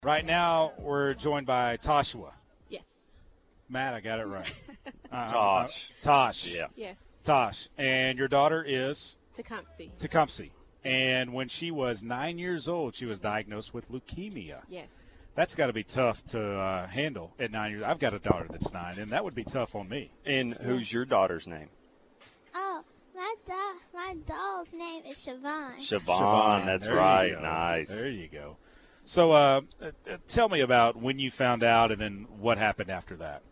Right now, we're joined by Toshua. Yes. Matt, I got it right. Tosh. Tosh. Yeah. Yes. Tosh. And your daughter is? Tecumseh. Tecumseh. And when she was 9 years old, she was diagnosed with leukemia. Yes. That's got to be tough to handle at 9 years. I've got a daughter that's 9, and that would be tough on me. And who's your daughter's name? Oh, my dog's name is Siobhan. Siobhan, that's There you right. go. Nice. There you go. So tell me about when you found out and then what happened after that.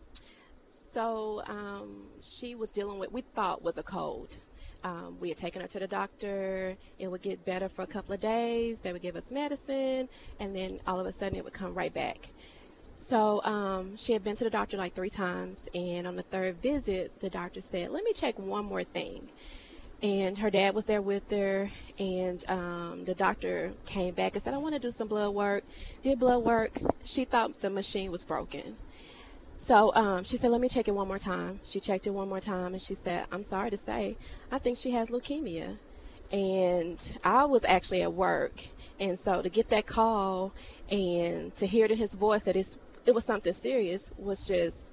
So she was dealing with, we thought was a cold. We had taken her to the doctor. It would get better for a couple of days. They would give us medicine, and then all of a sudden it would come right back. So she had been to the doctor like 3 times, and on the 3rd visit, the doctor said, let me check one more thing. And her dad was there with her, and the doctor came back and said, I want to do some blood work. Did blood work. She thought the machine was broken. So she said, let me check it one more time. She checked it one more time, and she said, I'm sorry to say, I think she has leukemia. And I was actually at work. And so to get that call and to hear it in his voice that it was something serious was just,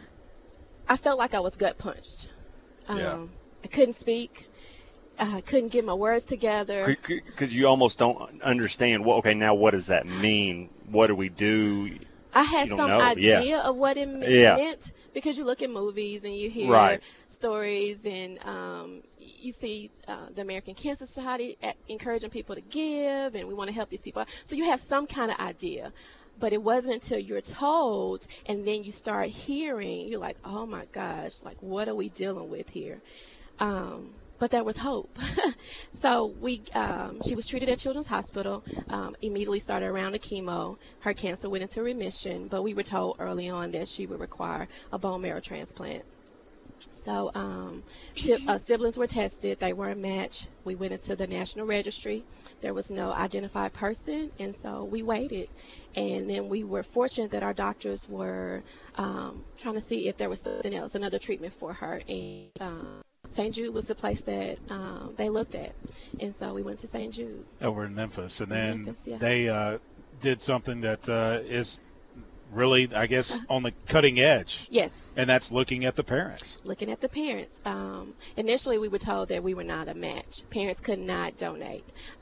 I felt like I was gut punched. Yeah. I couldn't speak. I couldn't get my words together. Because you almost don't understand, well, okay, now what does that mean? What do we do? I had You some don't know. idea of what it meant because you look at movies and you hear stories and you see the American Cancer Society encouraging people to give, and we want to help these people. So you have some kind of idea. But it wasn't until you're told and then you start hearing, you're like, oh, my gosh, like, what are we dealing with here? But there was hope. So she was treated at Children's Hospital, immediately started around the chemo. Her cancer went into remission, but we were told early on that she would require a bone marrow transplant. So siblings were tested. They were a match. We went into the National Registry. There was no identified person, and so we waited. And then we were fortunate that our doctors were trying to see if there was something else, another treatment for her. And St. Jude was the place that they looked at. And so we went to St. Jude. Over in Memphis. And then Memphis, yeah. they did something that is really, I guess, on the cutting edge. Yes. And that's looking at the parents. Looking at the parents. Initially, we were told that we were not a match. Parents could not donate.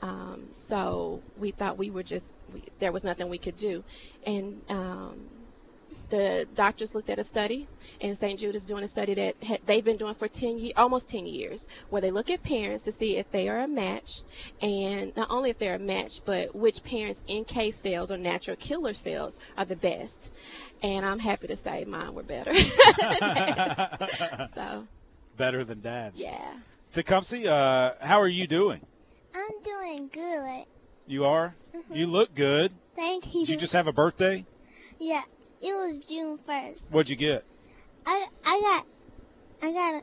So we thought there was nothing we could do. And the doctors looked at a study, and St. Jude is doing a study that they've been doing for almost 10 years, where they look at parents to see if they are a match, and not only if they're a match, but which parents' NK cells or natural killer cells are the best. And I'm happy to say mine were better. So Better than Dad's. yeah. Tecumseh, how are you doing? I'm doing good. You are? You look good. Thank you. Did you just have a birthday? Yeah, it was June 1st. What'd you get? I got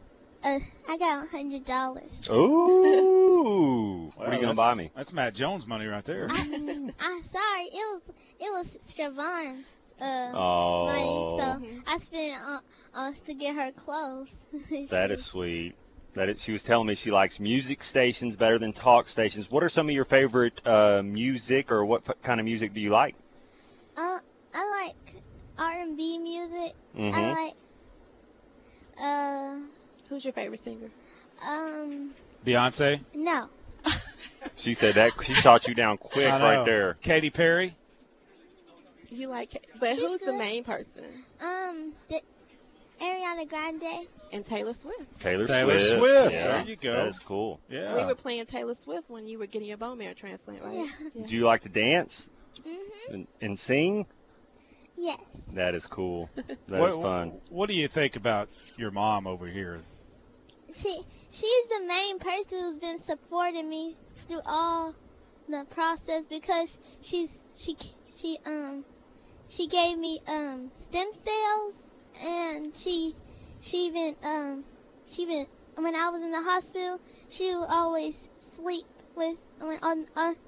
$100. Ooh. What are you going to buy me? That's Matt Jones money right there. I'm sorry. It was Siobhan's money, Oh, so I spent it to get her clothes. that is sweet. She was telling me she likes music stations better than talk stations. What are some of your favorite music, or what kind of music do you like? I like R&B music. Mhm. I like Who's your favorite singer? Beyonce? no. She said that. She shot you down quick I know. right there. Katy Perry? You like, but She's who's the good. main person? Ariana Grande. And Taylor Swift. Taylor Swift. Yeah, There you go. That is cool. Yeah. We were playing Taylor Swift when you were getting your bone marrow transplant, right? Yeah. Do you like to dance Mhm. and sing? Yes. That is cool. That is fun. What do you think about your mom over here? She's the main person who's been supporting me through all the process because she gave me stem cells, and she been when I was in the hospital, she would always sleep with when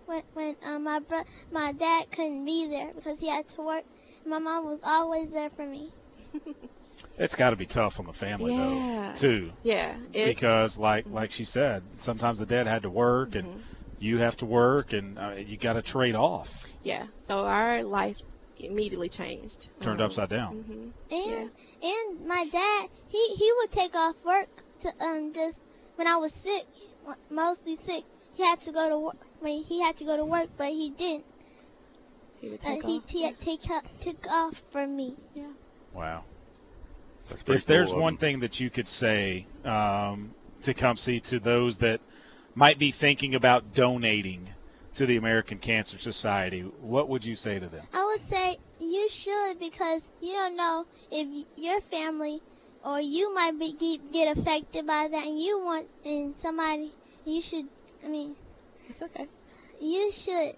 my dad couldn't be there because he had to work. My mom was always there for me. It's got to be tough on the family, Yeah. though, too. Yeah. Because, like she said, sometimes the dad had to work, and you have to work, and you got to trade off. Yeah. So our life immediately changed. Turned upside down. And my dad, he would take off work to just when I was sick, mostly sick. He had to go to work. He had to go to work, but he didn't. He would take off. Took off for me. Yeah. Wow. That's pretty If there's cool of one him. thing that you could say Tecumseh, to those that might be thinking about donating to the American Cancer Society, what would you say to them? I would say you should, because you don't know if your family or you might get affected by that, and somebody you should. I mean, It's okay. you should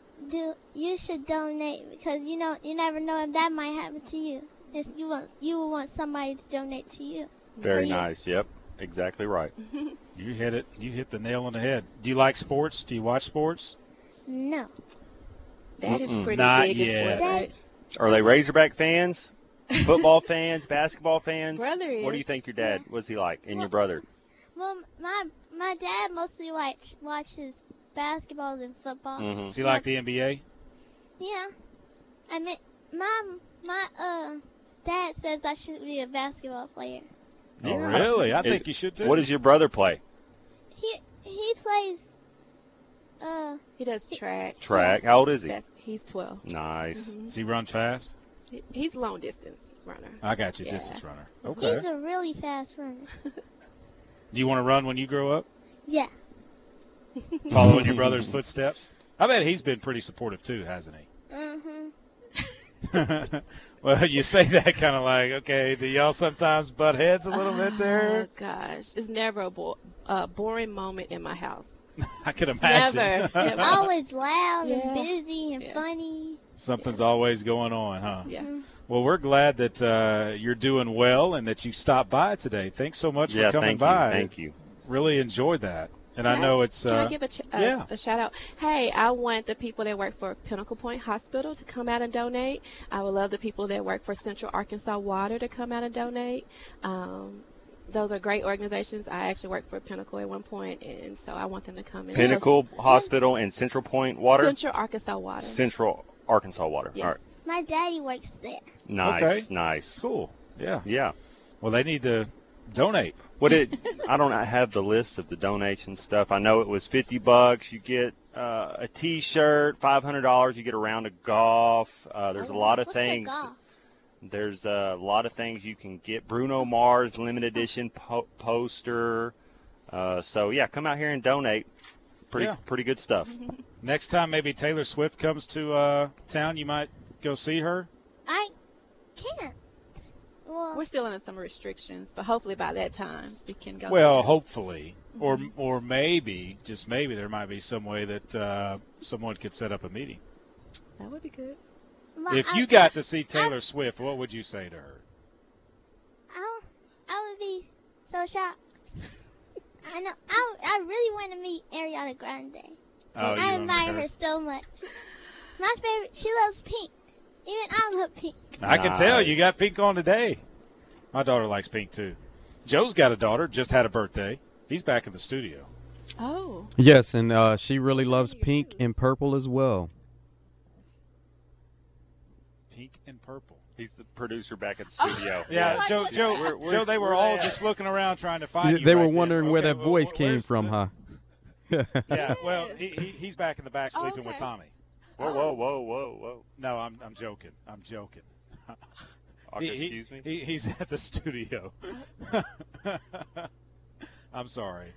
donate, because you never know if that might happen to you. You will want somebody to donate to you. Very For you. nice. Yep. Exactly right. You hit it. You hit the nail on the head. Do you like sports? Do you watch sports? No. That is pretty Not big in yet. sports, right? Are they Razorback fans? Football fans? Basketball fans? Brother What do is. you think your dad? What's he like? And your brother? Well, my dad mostly watches basketball and football. Mm-hmm. Does he like the NBA? Yeah. I mean, my dad says I should be a basketball player. Oh, really? I think you should too. What does your brother play? He plays. He does track. Track. How old is he? He's 12. Nice. Does he run fast? He's long distance runner. I got you, Yeah. distance runner. Okay. He's a really fast runner. Do you want to run when you grow up? Yeah. Following your brother's footsteps? I bet he's been pretty supportive too, hasn't he? Mhm. Well, you say that kind of like, okay, do y'all sometimes butt heads a little bit Oh, there? gosh. It's never a boring moment in my house. I could imagine. Never. It's always loud Yeah. and busy and Yeah. funny. Something's always going on, huh? Yeah. Well, we're glad that you're doing well and that you stopped by today. Thanks so much Yeah, for coming thank by. you. Thank you. Really enjoyed that. And I Can know it's. Can I give yeah. a shout out? Hey, I want the people that work for Pinnacle Point Hospital to come out and donate. I would love the people that work for Central Arkansas Water to come out and donate. Those are great organizations. I actually worked for Pinnacle at one point, and so I want them to come in. Pinnacle Hospital and Central Point Water? Central Arkansas Water. Central Arkansas Water. Yes. All right. My daddy works there. Nice. Okay. Nice. Cool. Yeah. Yeah. Well, they need to donate. I don't have the list of the donation stuff. I know it was $50. You get a T-shirt, $500. You get a round of golf. There's a lot of What's the things. golf? There's a lot of things you can get. Bruno Mars limited edition poster. So yeah, come out here and donate. Pretty good stuff. Next time, maybe Taylor Swift comes to town, you might go see her. I can't. Well, We're still under some restrictions, but hopefully by that time we can go. Well, there. hopefully, or maybe, just maybe, there might be some way that someone could set up a meeting. That would be good. If you got to see Taylor Swift, what would you say to her? I would be so shocked. I know. I really want to meet Ariana Grande. Oh, you I wanna meet admire her so much. My favorite. She loves pink. Even I love pink. I can tell you Nice. got pink on today. My daughter likes pink too. Joe's got a daughter, just had a birthday. He's back in the studio. Oh. Yes, and she really loves pink and purple as well. Pink and purple. He's the producer back at the studio. Yeah, Like, Joe. what Joe. the heck? Joe. They were Where all they at? just looking around trying to find you. They right were then. wondering where Okay, that voice came where's from, the- huh? Yeah. Well, he's back in the back sleeping with Okay. Tommy. Whoa. No, I'm joking. I'm joking. Excuse me? He's at the studio. I'm sorry.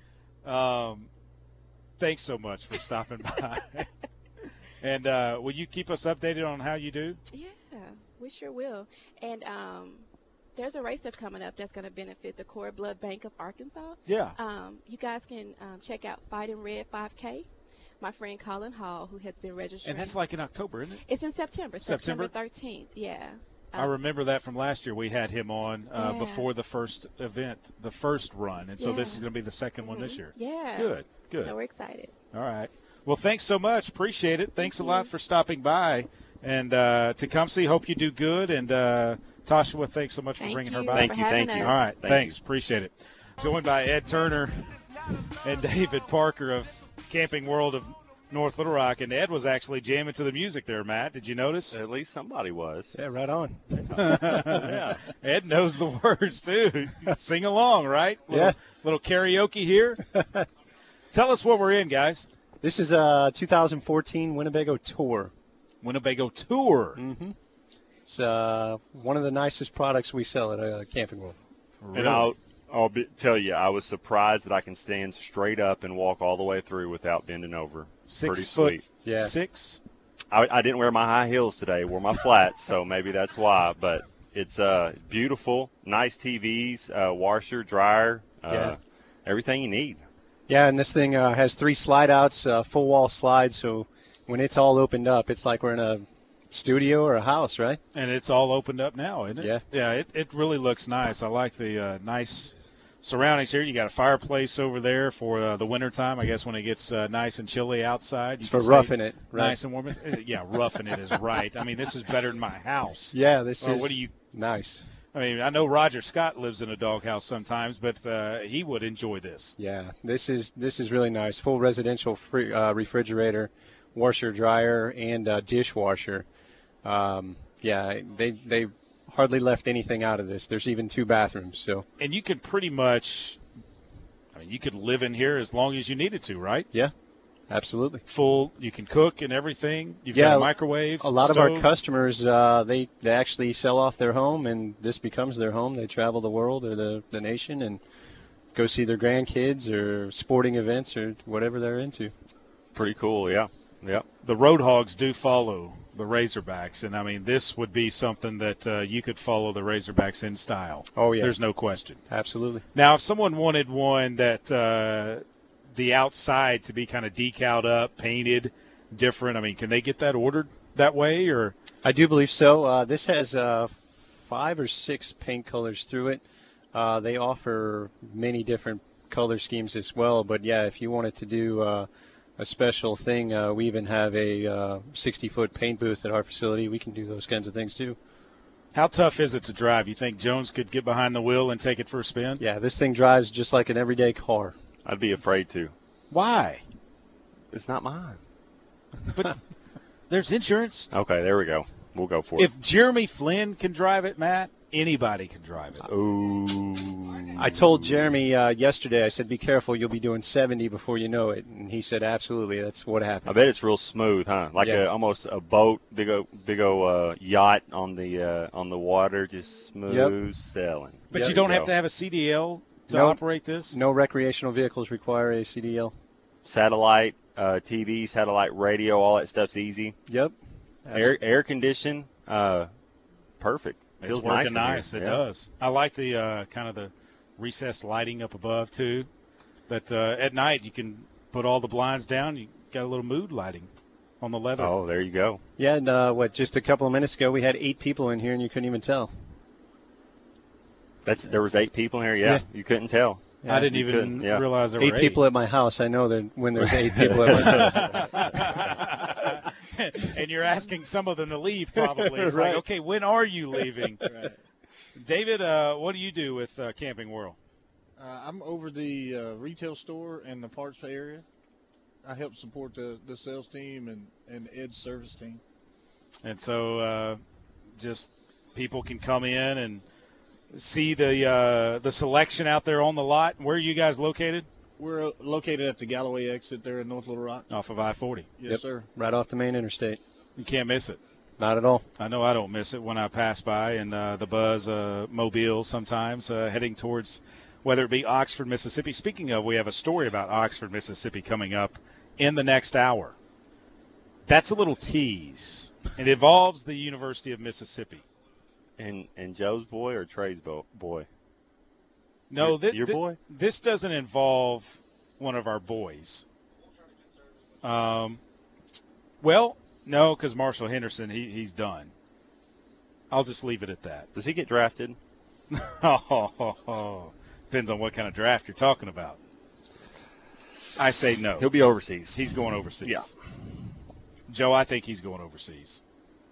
Thanks so much for stopping by. And will you keep us updated on how you do? Yeah, we sure will. And there's a race that's coming up that's going to benefit the Cord Blood Bank of Arkansas. Yeah. You guys can check out Fighting Red 5K. My friend Colin Hall, who has been registering. And that's like in October, isn't it? It's in September. September? 13th. Yeah. I remember that from last year. We had him on Yeah. before the first event, the first run. And so this is going to be the second one this year. Yeah. Good. So we're excited. All right. Well, thanks so much. Appreciate it. Thanks a lot for stopping by. And Tecumseh, hope you do good. And Toshua, thanks so much for Thank bringing you her by. Thank for you, having thank you. us. All right. Thank Thanks. Appreciate it. Joined by Ed Turner and David Parker of Camping World of North Little Rock, and Ed was actually jamming to the music there, Matt. Did you notice? At least somebody was. Yeah, right on. Yeah. Ed knows the words, too. Sing along, right? Little karaoke here. Tell us what we're in, guys. This is a 2014 Winnebago Tour. Winnebago Tour. Mm-hmm. It's one of the nicest products we sell at Camping World. Really? And tell you, I was surprised that I can stand straight up and walk all the way through without bending over. 6 Pretty foot, sweet. Yeah. 6. I didn't wear my high heels today. I wore my flats, so maybe that's why. But it's beautiful, nice TVs, washer, dryer, everything you need. Yeah, and this thing has 3 slide-outs, full wall slides, so when it's all opened up, it's like we're in a studio or a house, right? And it's all opened up now, isn't it? Yeah. Yeah, it really looks nice. I like the nice surroundings here. You got a fireplace over there for the wintertime, I guess, when it gets nice and chilly outside. It's for roughing it, right? Nice and warm. Yeah, roughing it is right. I mean, this is better than my house. Yeah, this is what do you nice. I mean, I know Roger Scott lives in a doghouse sometimes, but he would enjoy this. Yeah, this is really nice. Full residential refrigerator, washer, dryer, and dishwasher. They hardly left anything out of this. There's even 2 bathrooms. So. And you could pretty much, you could live in here as long as you needed to, right? Yeah, absolutely. Full, you can cook and everything. You've got a microwave. A lot stove. of our customers, they actually sell off their home, and this becomes their home. They travel the world or the nation and go see their grandkids or sporting events or whatever they're into. Pretty cool, yeah. Yeah. The Roadhogs do follow the Razorbacks, and I mean, this would be something that you could follow the Razorbacks in style. Oh, yeah. There's no question. Absolutely. Now, if someone wanted one that the outside to be kind of decaled up, painted different, I mean, can they get that ordered that way? Or I do believe so. This has 5 or 6 paint colors through it. They offer many different color schemes as well, but, yeah, if you wanted to do a special thing, we even have a 60-foot paint booth at our facility. We can do those kinds of things too. How tough is it to drive? You think Jones could get behind the wheel and take it for a spin? Yeah, this thing drives just like an everyday car. I'd be afraid to. Why? It's not mine. But there's insurance. Okay, there we go. We'll go for it. If Jeremy Flynn can drive it, Matt, anybody can drive it. Ooh. I told Jeremy yesterday, I said, be careful, you'll be doing 70 before you know it. And he said, absolutely, that's what happened. I bet it's real smooth, huh? Like almost a boat, big old yacht on the water, just smooth sailing. But you don't have to have a CDL to operate this? No recreational vehicles require a CDL. Satellite, TV, satellite radio, all that stuff's easy. Yep. Air conditioned, perfect. Feels nice. It does. I like the kind of the recessed lighting up above too. That at night you can put all the blinds down. You got a little mood lighting on the leather. Oh, there you go. Yeah, and just a couple of minutes ago we had 8 people in here and you couldn't even tell. There was 8 people in here. Yeah. You couldn't tell. Yeah, I didn't even realize there were 8 people at my house. I know that when there's 8 people at my house. And you're asking some of them to leave, probably. It's right. like, okay, when are you leaving? Right. David, what do you do with Camping World? I'm over the retail store and the parts area. I help support the sales team and Ed's service team. And so just people can come in and see the selection out there on the lot. Where are you guys located? We're located at the Galloway exit there in North Little Rock. Off of I-40. Yes, sir. Right off the main interstate. You can't miss it. Not at all. I know I don't miss it when I pass by in the Buzz Mobile sometimes, heading towards whether it be Oxford, Mississippi. Speaking of, we have a story about Oxford, Mississippi coming up in the next hour. That's a little tease. It involves the University of Mississippi. And Joe's boy or Trey's boy? No, your boy? This doesn't involve one of our boys. Well, no, because Marshall Henderson, he's done. I'll just leave it at that. Does he get drafted? Depends on what kind of draft you're talking about. I say no. He'll be overseas. He's going overseas. Yeah. Joe, I think he's going overseas.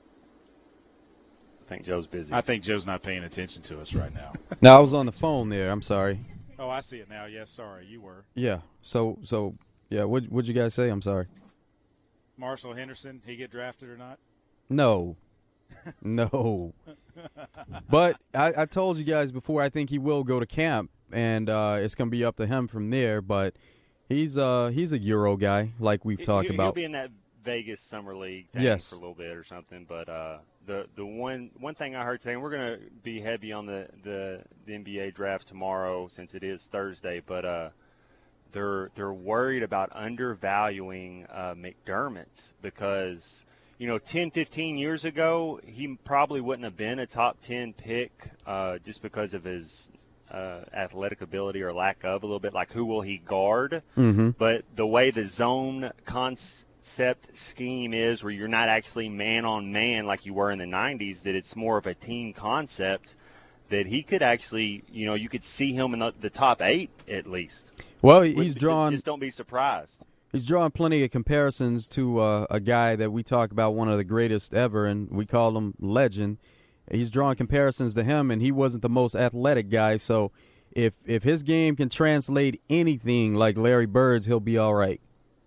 I think Joe's busy. I think Joe's not paying attention to us right now. No, I was on the phone there. I'm sorry. Oh, I see it now. Yes, sorry. You were. Yeah. So yeah, what'd you guys say? I'm sorry. Marshall Henderson, he get drafted or not? No. No. But I told you guys before, I think he will go to camp, and it's going to be up to him from there. But he's a Euro guy, like we've talked about. He'll be in that Vegas Summer League thing for a little bit or something. But the one thing I heard today, and we're going to be heavy on the NBA draft tomorrow since it is Thursday, but they're worried about undervaluing McDermott because – 10, 15 years ago, he probably wouldn't have been a top 10 pick just because of his athletic ability or lack of a little bit, like who will he guard. Mm-hmm. But the way the zone concept scheme is where you're not actually man-on-man like you were in the 90s, that it's more of a team concept, that he could actually, you could see him in the top 8 at least. Well, he's drawn – just don't be surprised. He's drawing plenty of comparisons to a guy that we talk about, one of the greatest ever, and we call him Legend. He's drawing comparisons to him, and he wasn't the most athletic guy. So if his game can translate anything like Larry Bird's, he'll be all right.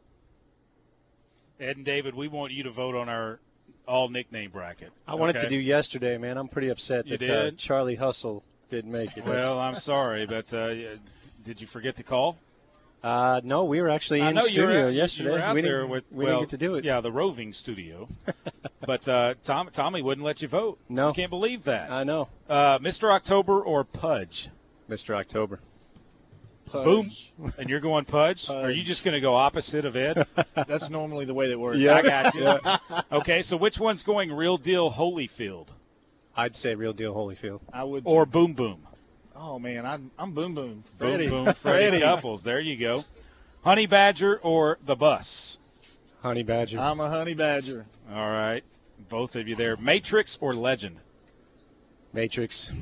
Ed and David, we want you to vote on our all-nickname bracket. I wanted to do yesterday, man. I'm pretty upset that Charlie Hustle didn't make it. Well, I'm sorry, but did you forget to call? No, we were actually in the studio yesterday. You were out we there didn't get to do it. Yeah, the roving studio. But Tommy wouldn't let you vote. No. I can't believe that. I know. Mr. October or Pudge? Mr. October. Pudge. Boom. And you're going Pudge? Are you just going to go opposite of Ed? That's normally the way that works. Yeah, I got you. Okay, so which one's going Real Deal Holyfield? I'd say Real Deal Holyfield. I would. Or Boom Boom? Oh, man, I'm Boom Boom. Freddie. Boom Boom, Freddie Couples. There you go. Honey Badger or the Bus? Honey Badger. I'm a Honey Badger. All right. Both of you there. Matrix or Legend? Matrix.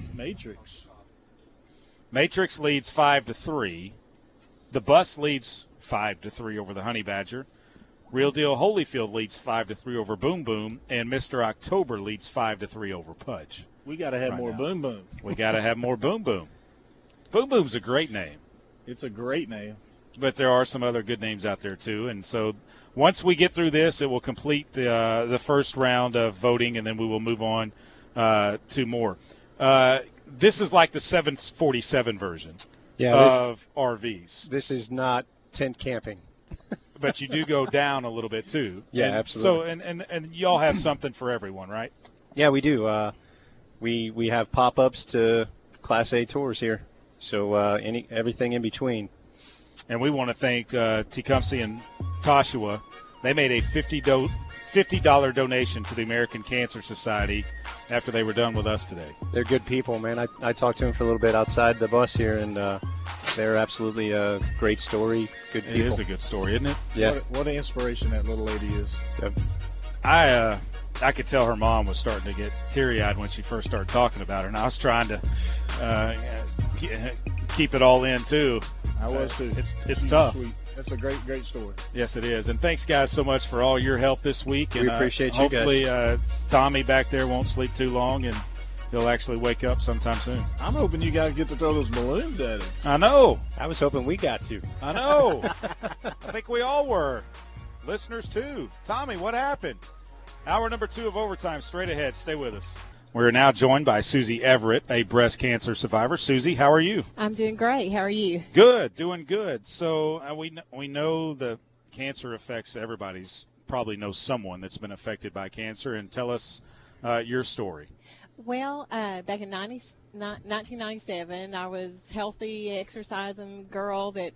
Matrix leads 5-3. The Bus leads 5-3 over the Honey Badger. Real Deal Holyfield leads 5-3 over Boom Boom. And Mr. October leads 5-3 over Pudge. We got to have more Boom Boom. We got to have more Boom Boom. Boom Boom's a great name. It's a great name. But there are some other good names out there, too. And so once we get through this, it will complete the first round of voting, and then we will move on to more. This is like the 747 version of RVs. This is not tent camping. But you do go down a little bit, too. Yeah, and absolutely. So, and y'all have something for everyone, right? Yeah, we do. We have pop-ups to Class A tours here, so everything in between. And we want to thank Tecumseh and Toshua. They made a $50 donation to the American Cancer Society after they were done with us today. They're good people, man. I talked to them for a little bit outside the bus here, and they're absolutely a great story, good people. It is a good story, isn't it? Yeah. What an inspiration that little lady is. Yep. I could tell her mom was starting to get teary-eyed when she first started talking about her, and I was trying to keep it all in, too. I was, too. It's tough. Sweet. That's a great story. Yes, it is. And thanks, guys, so much for all your help this week. We and appreciate you guys. Hopefully Tommy back there won't sleep too long, and he'll actually wake up sometime soon. I'm hoping you guys get to throw those balloons at him. I know. I was hoping we got to. I know. I think we all were. Listeners, too. Tommy, what happened? Hour number 2 of Overtime straight ahead. Stay with us. We're now joined by Susie Everett, a breast cancer survivor. Susie, how are you? I'm doing great. How are you? Good, doing good. So we know the cancer affects everybody's probably knows someone that's been affected by cancer. And tell us your story. Well, back in 1997, I was healthy, exercising girl that,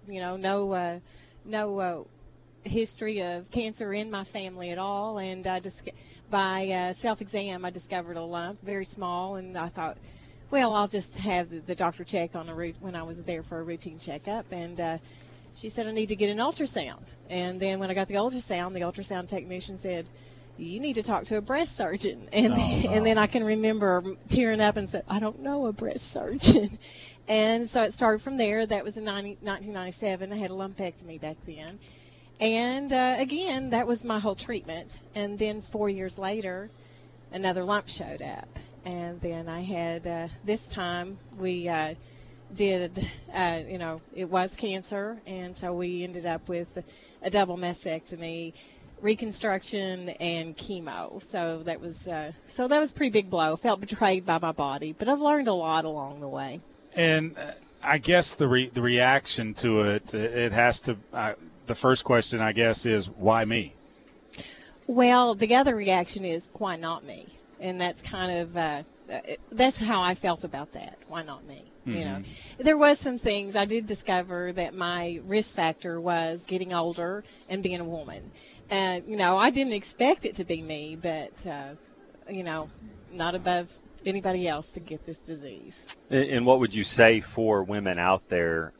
no history of cancer in my family at all, and by self-exam I discovered a lump, very small, and I thought, well, I'll just have the doctor check on when I was there for a routine checkup, and she said I need to get an ultrasound. And then when I got the ultrasound technician said, you need to talk to a breast surgeon. And then I can remember tearing up and said, I don't know a breast surgeon. And so it started from there. That was in 1997. I had a lumpectomy back then. And, again, that was my whole treatment. And then 4 years later, another lump showed up. And then I had, this time we did, it was cancer. And so we ended up with a double mastectomy. reconstruction and chemo. So that was a pretty big blow. Felt betrayed by my body, but I've learned a lot along the way. And I guess the reaction to it has to. The first question, I guess, is why me? Well, the other reaction is why not me, and that's kind of that's how I felt about that. Why not me? Mm-hmm. You know, there was some things I did discover that my risk factor was getting older and being a woman. You know, I didn't expect it to be me, but you know, not above anybody else to get this disease. And what would you say for women out there?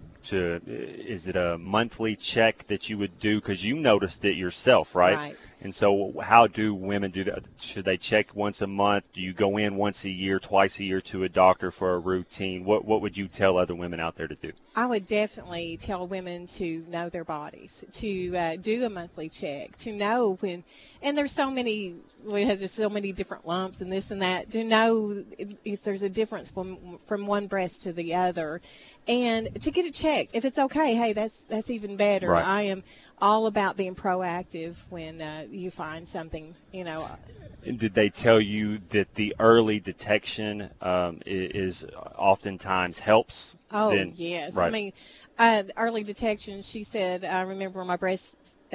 Is it a monthly check that you would do? Because you noticed it yourself, right? Right. And so how do women do that? Should they check once a month? Do you go in once a year, twice a year to a doctor for a routine? What would you tell other women out there to do? I would definitely tell women to know their bodies, to do a monthly check, to know when, and there's so many, we have just so many different lumps and this and that, to know if there's a difference from one breast to the other, and to get it checked. If it's okay, hey, that's even better. Right. I am all about being proactive when you find something, you know. Did they tell you that the early detection is oftentimes helps? Oh, yes. Right. I mean, early detection, she said, I remember my breast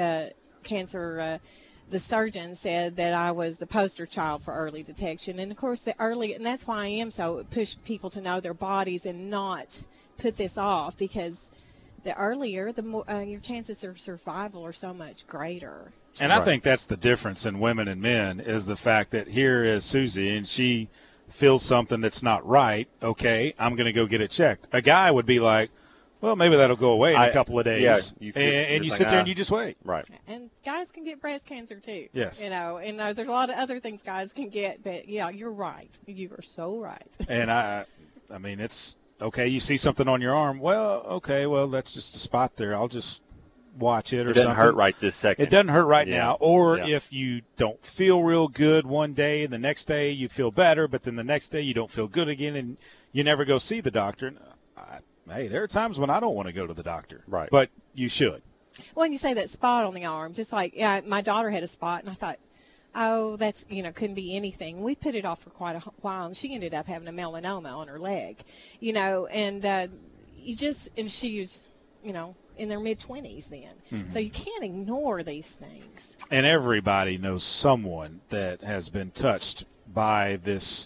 cancer, the surgeon said that I was the poster child for early detection. And, of course, and that's why I am so push people to know their bodies and not put this off, because the earlier, the more your chances of survival are so much greater. And I think that's the difference in women and men, is the fact that here is Susie, and she feels something that's not right. Okay, I'm going to go get it checked. A guy would be like, well, maybe that'll go away in a couple of days. Yeah, and you sit there and you just wait. Right. And guys can get breast cancer too. Yes. You know, and there's a lot of other things guys can get, but yeah, you're right. You are so right. And I mean, it's okay. You see something on your arm. Well, okay, well, that's just a spot there. I'll just watch it or something. It doesn't hurt right this second. It doesn't hurt right now. Or if you don't feel real good one day, and the next day you feel better, but then the next day you don't feel good again, and you never go see the doctor. Hey, there are times when I don't want to go to the doctor. Right. But you should. Well, and you say that spot on the arm, just like my daughter had a spot, and I thought, oh, that's, couldn't be anything. We put it off for quite a while, and she ended up having a melanoma on her leg, and and she was, in their mid-20s then. Mm-hmm. So you can't ignore these things. And everybody knows someone that has been touched by this.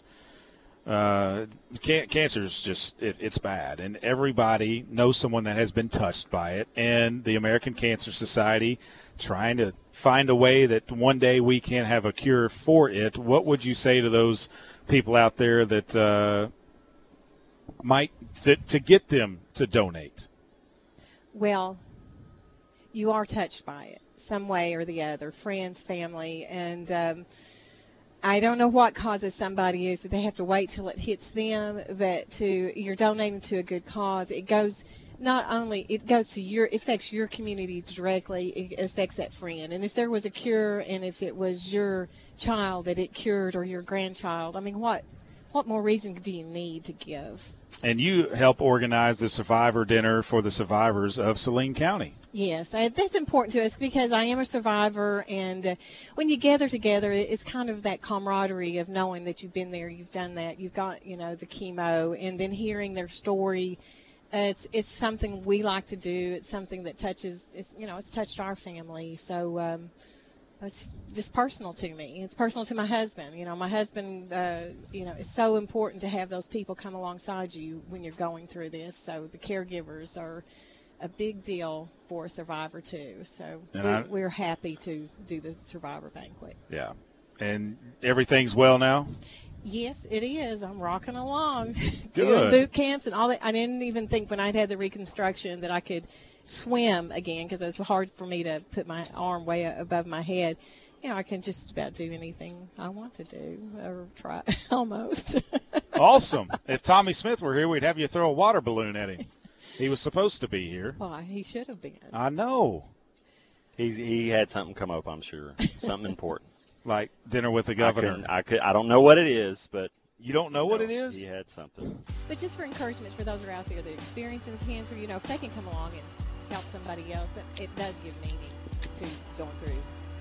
Cancer is just, it's bad. And everybody knows someone that has been touched by it. And the American Cancer Society trying to find a way that one day we can have a cure for it. What would you say to those people out there that might, to get them to donate? Well, you are touched by it some way or the other, friends, family, and I don't know what causes somebody, if they have to wait till it hits them, but you're donating to a good cause. It goes it affects your community directly. It affects that friend. And if there was a cure, and if it was your child that it cured, or your grandchild, I mean, what more reason do you need to give? And you help organize the Survivor Dinner for the survivors of Saline County. Yes, that's important to us, because I am a survivor, and when you gather together, it's kind of that camaraderie of knowing that you've been there, you've done that, you've got, the chemo, and then hearing their story. It's something we like to do. It's something that it's touched our family. So it's just personal to me. It's personal to my husband. My husband, it's so important to have those people come alongside you when you're going through this. So the caregivers are a big deal for a survivor too. So we're happy to do the survivor banquet. Yeah. And everything's well now? Yes, it is. I'm rocking along. Good. Doing boot camps and all that. I didn't even think when I'd had the reconstruction that I could swim again, because it's hard for me to put my arm way above my head. I can just about do anything I want to do, or try almost. Awesome. If Tommy Smith were here, we'd have you throw a water balloon at him. He was supposed to be here. Well, he should have been. I know. He had something come up, I'm sure. Something important. Like dinner with the governor. I don't know what it is, but you don't know what it is? He had something. But just for encouragement for those who are out there that are experiencing cancer, if they can come along and help somebody else, it does give meaning to going through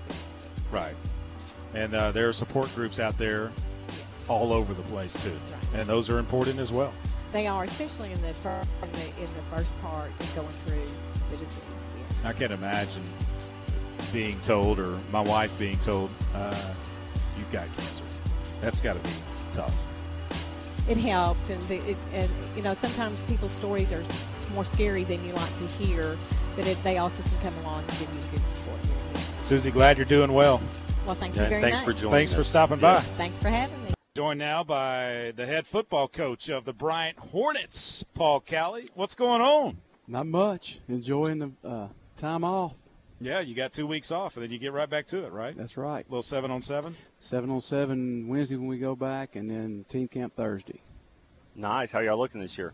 Right. And there are support groups out there all over the place, too. Right. And those are important as well. They are, especially in the first part of going through the disease. Yes. I can't imagine being told, or my wife being told, you've got cancer. That's got to be tough. It helps, and sometimes people's stories are more scary than you like to hear, but they also can come along and give you good support. Susie, glad you're doing well. Well, thank you very much. Thanks for stopping by. Thanks for having me. Joined now by the head football coach of the Bryant Hornets, Paul Cali. What's going on? Not much. Enjoying the time off. Yeah, you got 2 weeks off, and then you get right back to it, right? That's right. A little 7-on-7? 7-on-7 Wednesday when we go back, and then team camp Thursday. Nice. How y'all looking this year?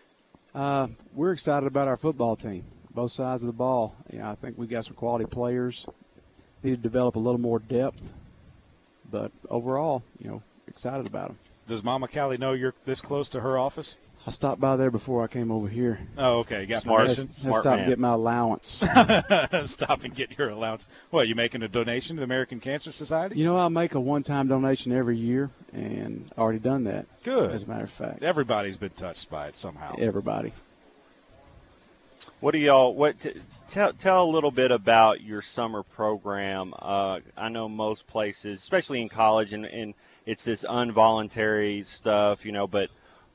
We're excited about our football team, both sides of the ball. I think we got some quality players. Need to develop a little more depth, but overall, excited about them. Does Mama Callie know you're this close to her office? I stopped by there before I came over here. Oh, okay. You got permission? Stop and get my allowance. Stop and get your allowance. What, you making a donation to the American Cancer Society? I make a one-time donation every year, and already done that. Good. As a matter of fact. Everybody's been touched by it somehow. Everybody. What do y'all? Tell a little bit about your summer program. I know most places, especially in college, and it's this involuntary stuff, but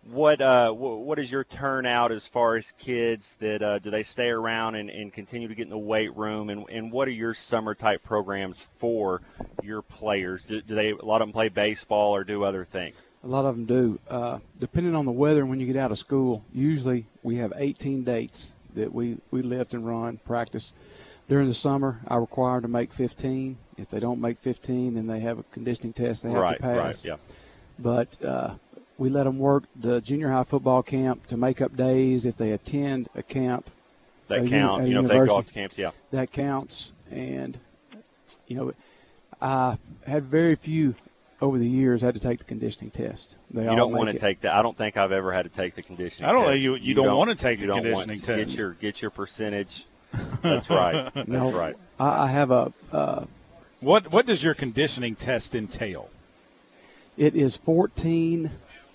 what is your turnout as far as kids that do they stay around and continue to get in the weight room, and what are your summer type programs for your players? Do a lot of them play baseball or do other things? A lot of them do. Depending on the weather and when you get out of school, usually we have 18 dates that we lift and run, practice. During the summer, I require them to make 15. If they don't make 15, then they have a conditioning test they have to pass. Right, yeah. But we let them work the junior high football camp to make up days if they attend a camp. That count, if they go off to camps, yeah. That counts. And, I had very few over the years had to take the conditioning test. You don't want to take that. I don't think I've ever had to take the conditioning test. I don't know. You don't want to take the conditioning test. Get your percentage. That's right. That's right. I have a What does your conditioning test entail? It is 14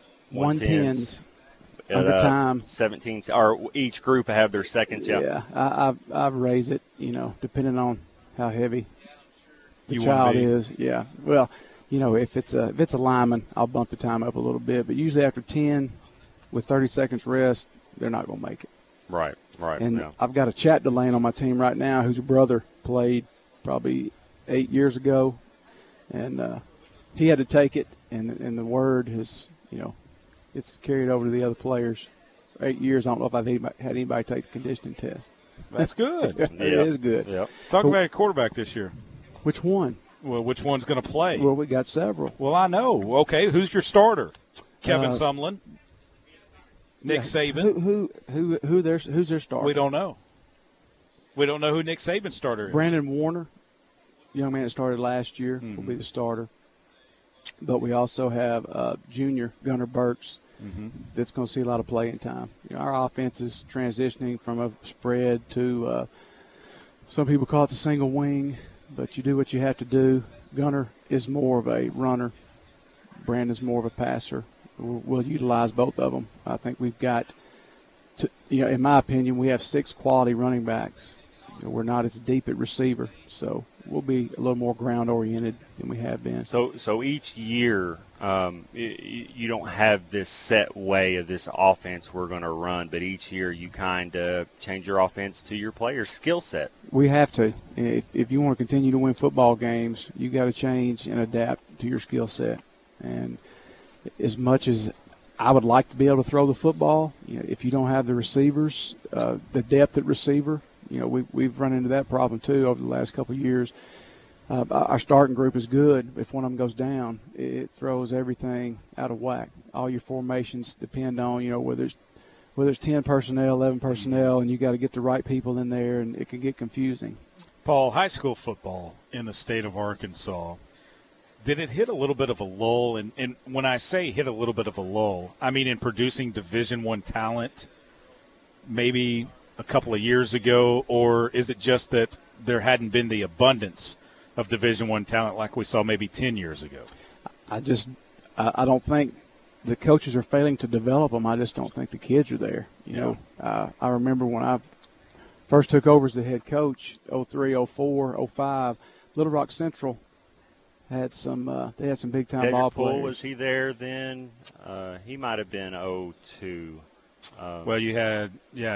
110s under time. 17, or each group have their seconds. Yeah. I've raised it. Depending on how heavy the child is. Yeah. Well, if it's a lineman, I'll bump the time up a little bit. But usually after 10, with 30 seconds rest, they're not going to make it. Right. And yeah. I've got a Chat Delane on my team right now whose brother played probably 8 years ago. And he had to take it, and the word has, it's carried over to the other players. For 8 years, I don't know if I've had anybody take the conditioning test. That's good. It is good. Yep. Talk about your quarterback this year. Which one? Well, which one's going to play? Well, we got several. Well, I know. Okay, who's your starter? Kevin Sumlin, Nick Saban. Who's their starter? We don't know. We don't know who Nick Saban's starter is. Brandon Warner, young man that started last year, will be the starter. But we also have junior Gunnar Burks that's going to see a lot of playing time. Our offense is transitioning from a spread to some people call it the single wing. But you do what you have to do. Gunnar is more of a runner. Brandon's more of a passer. We'll utilize both of them. I think we've got, in my opinion, we have 6 quality running backs. We're not as deep at receiver, so we'll be a little more ground-oriented than we have been. So each year you don't have this set way of this offense we're going to run, but each year you kind of change your offense to your player's skill set. We have to. If you want to continue to win football games, you got to change and adapt to your skill set. And as much as I would like to be able to throw the football, if you don't have the receivers, the depth at receiver, we've run into that problem too over the last couple of years. Our starting group is good. If one of them goes down, it throws everything out of whack. All your formations depend on, whether it's 10 personnel, 11 personnel, and you got to get the right people in there, and it can get confusing. Paul, high school football in the state of Arkansas, did it hit a little bit of a lull? And when I say hit a little bit of a lull, I mean in producing Division I talent maybe a couple of years ago, or is it just that there hadn't been the abundance of Division I talent like we saw maybe 10 years ago. I don't think the coaches are failing to develop them. I just don't think the kids are there. You know, I remember when I first took over as the head coach, 03, 04, 05, Little Rock Central had some they had some big time ball players. Was he there then? He might have been 02. Well, you had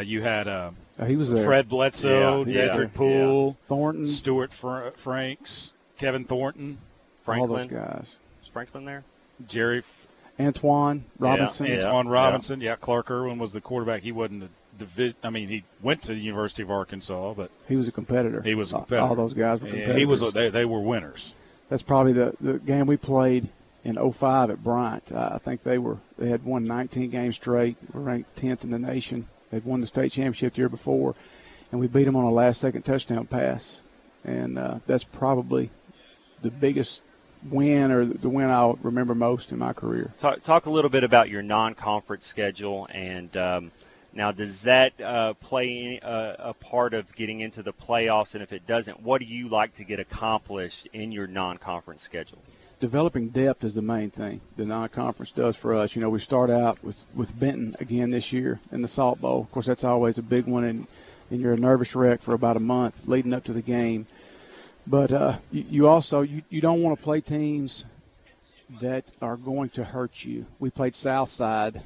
he was there. Fred Bledsoe, Dedrick Poole, Thornton, Stuart Franks, Kevin Thornton, Franklin. All those guys. Was Franklin there? Jerry Antoine Robinson. Antoine Robinson. Yeah, Clark Irwin was the quarterback. He wasn't a division. I mean, he went to the University of Arkansas, but he was a competitor. He was a competitor. All those guys were competitors. He was. They were winners. That's probably the game we played in 05 at Bryant. I think they had won 19 games straight. Were ranked 10th in the nation. They'd won the state championship the year before, and we beat them on a last-second touchdown pass. And that's probably the biggest win, or the win I'll remember most in my career. Talk a little bit about your non-conference schedule, and now does that play a part of getting into the playoffs? And if it doesn't, what do you like to get accomplished in your non-conference schedule? Developing depth is the main thing the non-conference does for us. You know, we start out with Benton again this year in the Salt Bowl. Of course, that's always a big one, and you're a nervous wreck for about a month leading up to the game. But you also don't want to play teams that are going to hurt you. We played Southside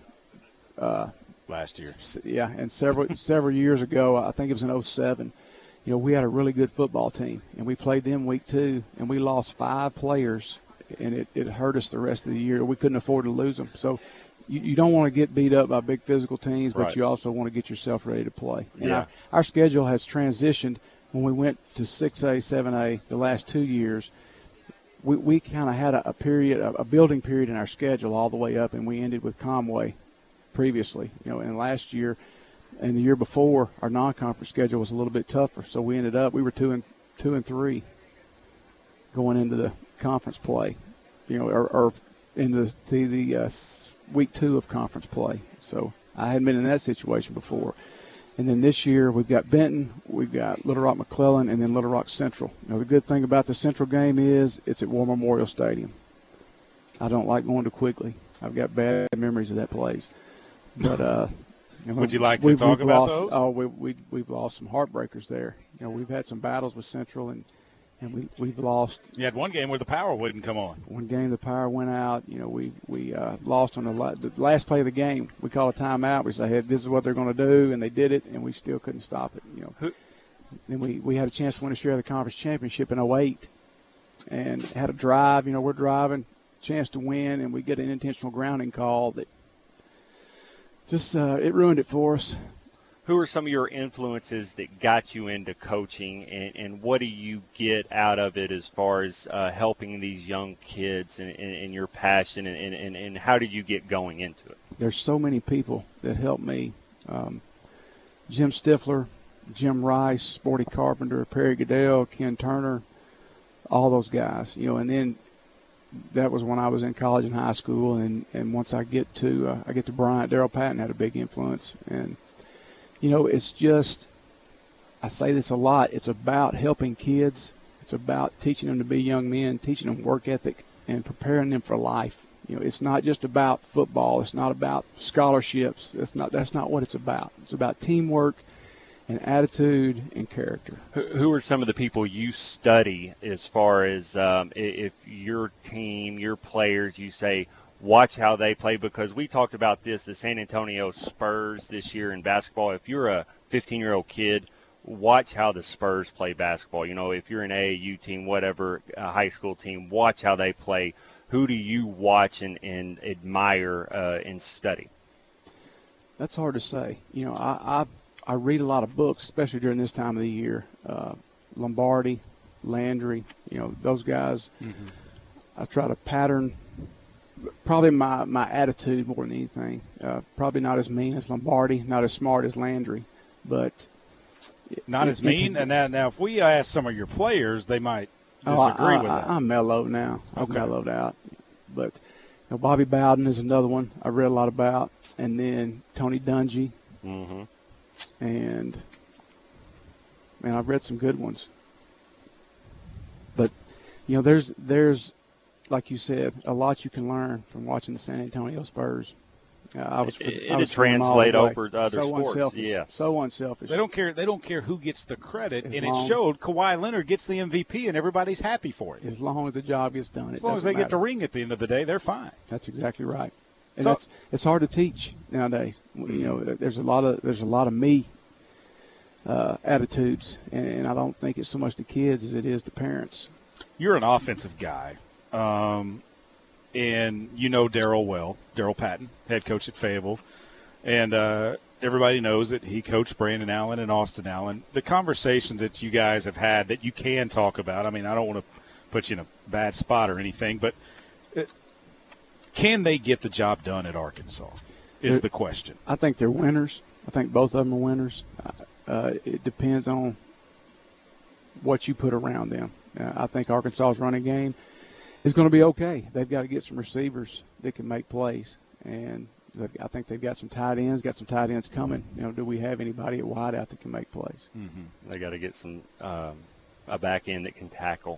last year. Yeah, and several years ago, I think it was in 07. You know, we had a really good football team, and we played them week 2, and we lost 5 players, and it hurt us the rest of the year. We couldn't afford to lose them. So you don't want to get beat up by big physical teams, but you also want to get yourself ready to play. And our schedule has transitioned. When we went to 6A, 7A the last 2 years, we kind of had a building period in our schedule all the way up, and we ended with Conway previously. You know, and last year and the year before, our non-conference schedule was a little bit tougher. So we were 2 and 3 going into the conference play, you know, or into the week 2 of conference play. So I hadn't been in that situation before. And then this year we've got Benton, we've got Little Rock McClellan, and then Little Rock Central. You know, the good thing about the Central game is it's at War Memorial Stadium. I don't like going to Quigley. I've got bad memories of that place. But you know, would you like to talk about those? Oh, we've lost some heartbreakers there. You know, we've had some battles with Central, and we've lost. You had one game where the power wouldn't come on. One game the power went out. You know, we lost on the last play of the game. We call a timeout. We say, hey, this is what they're going to do, and they did it, and we still couldn't stop it. You know, then we had a chance to win a share of the conference championship in 08, and had a drive. You know, we're driving, chance to win, and we get an intentional grounding call that just it ruined it for us. Who are some of your influences that got you into coaching, and what do you get out of it as far as helping these young kids and your passion, and how did you get going into it? There's so many people that helped me. Jim Stifler, Jim Rice, Sporty Carpenter, Perry Goodell, Ken Turner, all those guys. You know, and then that was when I was in college and high school, and once I get to Bryant, Daryl Patton had a big influence. And you know, it's just, I say this a lot, it's about helping kids. It's about teaching them to be young men, teaching them work ethic, and preparing them for life. You know, it's not just about football. It's not about scholarships. That's not what it's about. It's about teamwork and attitude and character. Who are some of the people you study as far as if your team, your players, you say, watch how they play? Because we talked about this, the San Antonio Spurs this year in basketball. If you're a 15-year-old kid, watch how the Spurs play basketball. You know, if you're an AAU team, whatever, a high school team, watch how they play. Who do you watch and admire and study? That's hard to say. You know, I read a lot of books, especially during this time of the year. Lombardi, Landry, you know, those guys. Mm-hmm. I try to pattern probably my attitude more than anything. Probably not as mean as Lombardi, not as smart as Landry, but not as mean. And now, if we ask some of your players, they might disagree with that. I'm mellowed now. Okay. I've mellowed out. But you know, Bobby Bowden is another one I read a lot about, and then Tony Dungy, mm-hmm. and man, I've read some good ones. But there's like you said, a lot you can learn from watching the San Antonio Spurs. It translate over to other sports. Unselfish. Yes. So unselfish. They don't care who gets the credit, and it showed. Kawhi Leonard gets the MVP, and everybody's happy for it. As long as the job gets done. As long as they get the ring at the end of the day, they're fine. That's exactly right. And it's hard to teach nowadays. There's a lot of me attitudes, and I don't think it's so much the kids as it is the parents. You're an offensive guy. And you know Darryl well, Darryl Patton, head coach at Fayetteville. And everybody knows that he coached Brandon Allen and Austin Allen. The conversations that you guys have had that you can talk about, I mean, I don't want to put you in a bad spot or anything, but can they get the job done at Arkansas is the question. I think they're winners. I think both of them are winners. It depends on what you put around them. I think Arkansas's running game is going to be okay. They've got to get some receivers that can make plays, and I think they've got some tight ends coming. Do we have anybody at wide out that can make plays? Mm-hmm. They got to get some a back end that can tackle.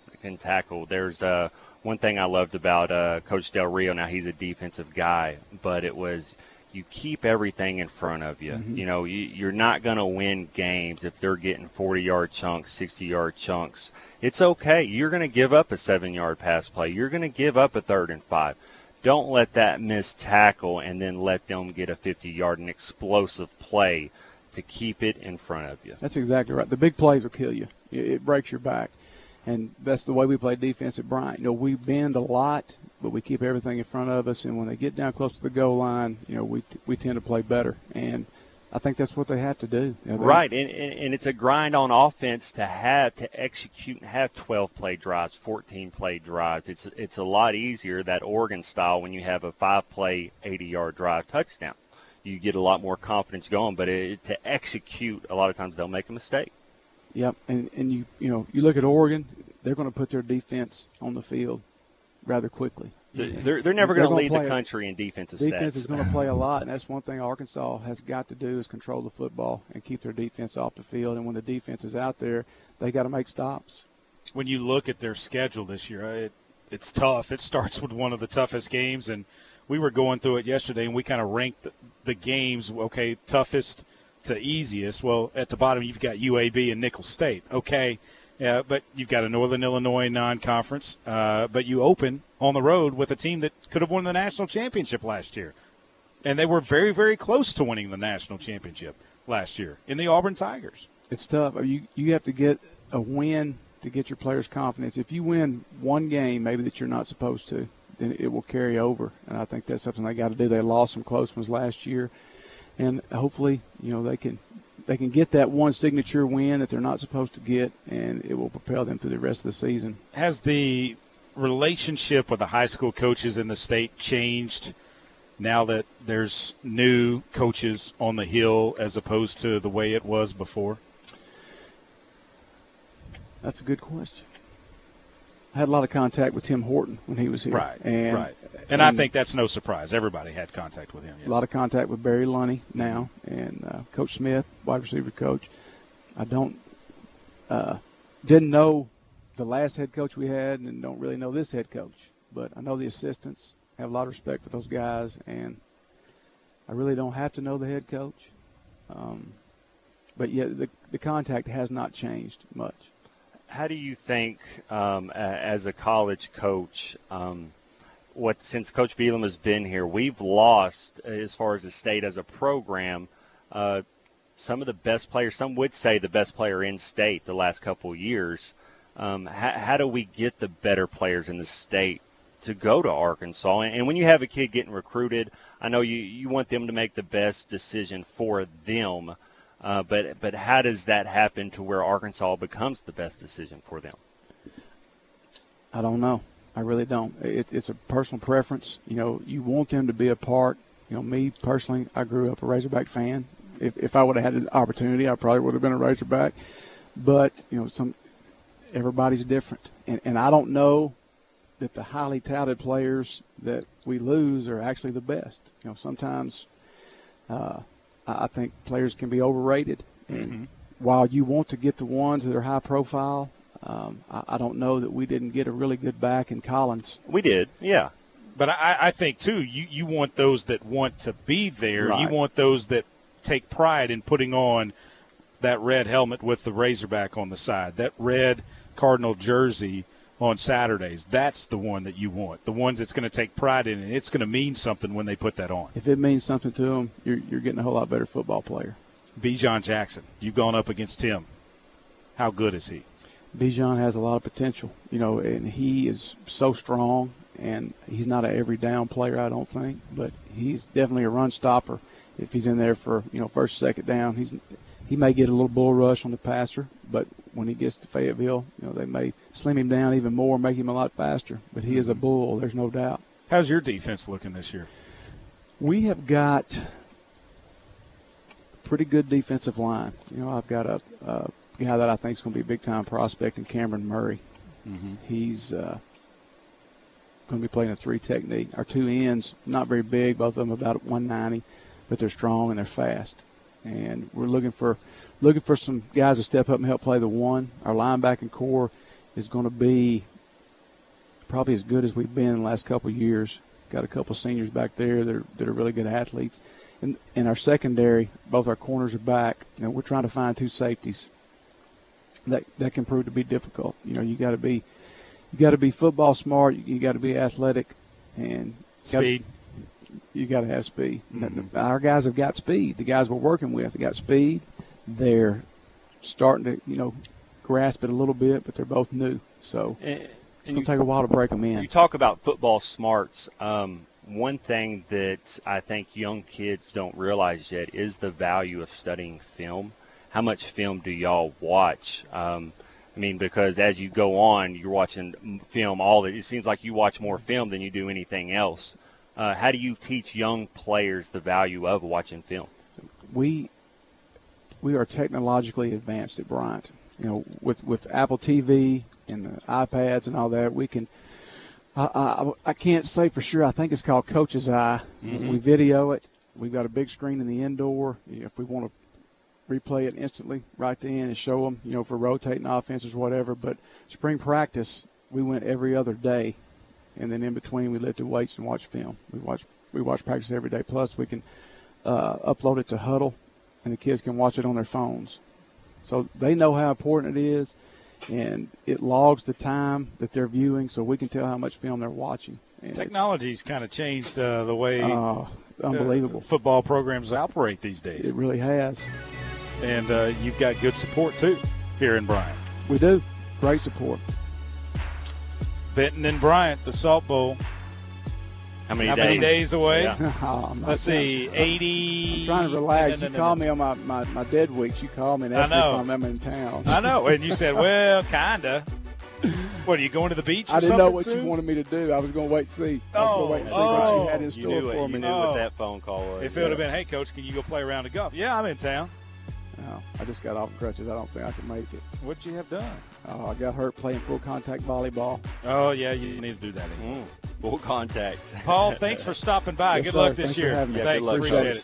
There's one thing I loved about Coach Del Rio. Now he's a defensive guy, but it was you keep everything in front of you. Mm-hmm. You're not going to win games if they're getting 40-yard chunks, 60-yard chunks. It's okay. You're going to give up a 7-yard pass play. You're going to give up a 3rd and 5. Don't let that missed tackle and then let them get a 50-yard and explosive play to keep it in front of you. That's exactly right. The big plays will kill you. It breaks your back. And that's the way we play defense at Bryant. We bend a lot, but we keep everything in front of us. And when they get down close to the goal line, we tend to play better. And I think that's what they have to do. Right, and it's a grind on offense to execute and have 12-play drives, 14-play drives. It's a lot easier, that Oregon style, when you have a 5-play, 80-yard drive touchdown. You get a lot more confidence going, but to execute, a lot of times they'll make a mistake. Yep, and you look at Oregon, they're going to put their defense on the field rather quickly. They're never going to lead the country in defensive stats. Defense is going to play a lot, and that's one thing Arkansas has got to do is control the football and keep their defense off the field. And when the defense is out there, they got to make stops. When you look at their schedule this year, it's tough. It starts with one of the toughest games, and we were going through it yesterday, and we kind of ranked the games, okay, toughest to easiest. Well, at the bottom you've got UAB and Nicholls State. Okay, but you've got a Northern Illinois non-conference, but you open on the road with a team that could have won the national championship last year. And they were very, very close to winning the national championship last year in the Auburn Tigers. It's tough. You have to get a win to get your players' confidence. If you win one game maybe that you're not supposed to, then it will carry over. And I think that's something they got to do. They lost some close ones last year. And hopefully, they can get that one signature win that they're not supposed to get, and it will propel them through the rest of the season. Has the relationship with the high school coaches in the state changed now that there's new coaches on the Hill as opposed to the way it was before? That's a good question. I had a lot of contact with Tim Horton when he was here. Right. And I think that's no surprise. Everybody had contact with him. Yes. A lot of contact with Barry Lunny now, and Coach Smith, wide receiver coach. I didn't know the last head coach we had, and don't really know this head coach. But I know the assistants. Have a lot of respect for those guys, and I really don't have to know the head coach. But yet the contact has not changed much. How do you think, as a college coach, since Coach Bealham has been here, we've lost, as far as the state as a program, some of the best players, some would say the best player in state the last couple of years. How do we get the better players in the state to go to Arkansas? And when you have a kid getting recruited, I know you want them to make the best decision for them. But how does that happen to where Arkansas becomes the best decision for them? I don't know. I really don't. It's a personal preference. You want them to be a part. Me personally, I grew up a Razorback fan. If I would have had the opportunity, I probably would have been a Razorback. But, everybody's different. And I don't know that the highly touted players that we lose are actually the best. Sometimes I think players can be overrated. And while you want to get the ones that are high profile, I don't know that we didn't get a really good back in Collins. We did, yeah. But I think, too, you want those that want to be there. Right. You want those that take pride in putting on that red helmet with the Razorback on the side, that red Cardinal jersey on Saturdays. That's the one that you want, the ones that's going to take pride in it. It's going to mean something when they put that on. If it means something to them, you're getting a whole lot better football player. Bijan Jackson, you've gone up against him. How good is he? Bijan has a lot of potential, and he is so strong, and he's not an every down player, I don't think, but he's definitely a run stopper. If he's in there for, first, second down, he may get a little bull rush on the passer, but when he gets to Fayetteville, they may slim him down even more, make him a lot faster. But he is a bull, there's no doubt. How's your defense looking this year? We have got a pretty good defensive line. I've got a guy that I think is going to be a big-time prospect in Cameron Murray. Mm-hmm. He's going to be playing a 3 technique. Our 2 ends, not very big, both of them about 190, but they're strong and they're fast. And we're looking for some guys to step up and help play the 1. Our linebacking core is going to be probably as good as we've been in the last couple of years. Got a couple of seniors back there that are really good athletes. And in our secondary, both our corners are back. We're trying to find 2 safeties. That can prove to be difficult. You got to be football smart. You got to be athletic and speed. You got to have speed. Mm-hmm. Our guys have got speed. The guys we're working with, they got speed. They're starting to, grasp it a little bit, but they're both new. So it's going to take a while to break them in. You talk about football smarts. One thing that I think young kids don't realize yet is the value of studying film. How much film do y'all watch? Because as you go on, you're watching film it seems like you watch more film than you do anything else. How do you teach young players the value of watching film? We are technologically advanced at Bryant. With Apple TV and the iPads and all that, we can. I can't say for sure. I think it's called Coach's Eye. Mm-hmm. We video it. We've got a big screen in the indoor. If we want to replay it instantly right then and show them, for rotating offenses, whatever. But spring practice, we went every other day, and then in between we lifted weights and watched film. We watch practice every day. Plus, we can upload it to Huddle, and the kids can watch it on their phones. So they know how important it is, and it logs the time that they're viewing, so we can tell how much film they're watching. And technology's kind of changed the way unbelievable football programs operate these days. It really has. And you've got good support, too, here in Bryant. We do. Great support. Benton and Bryant, the Salt Bowl. How many days away? Yeah. Let's see, 80. I'm trying to relax. You call me on my dead weeks. You call me and ask me if I'm in town. I know. And you said, well, kind of. What, are you going to the beach or I didn't know what soon? you wanted me to do. I was going to wait to see. What you had in store for me. You knew what that phone call was. If it would have been, hey, Coach, can you go play a round of golf? Yeah, I'm in town. No, I just got off crutches. I don't think I can make it. What'd you have done? I got hurt playing full contact volleyball. Oh, yeah, you need to do that anymore. Full contact. Paul, thanks for stopping by. Yes, good sir. luck this Thanks year. for having me. Thanks, good luck. appreciate it.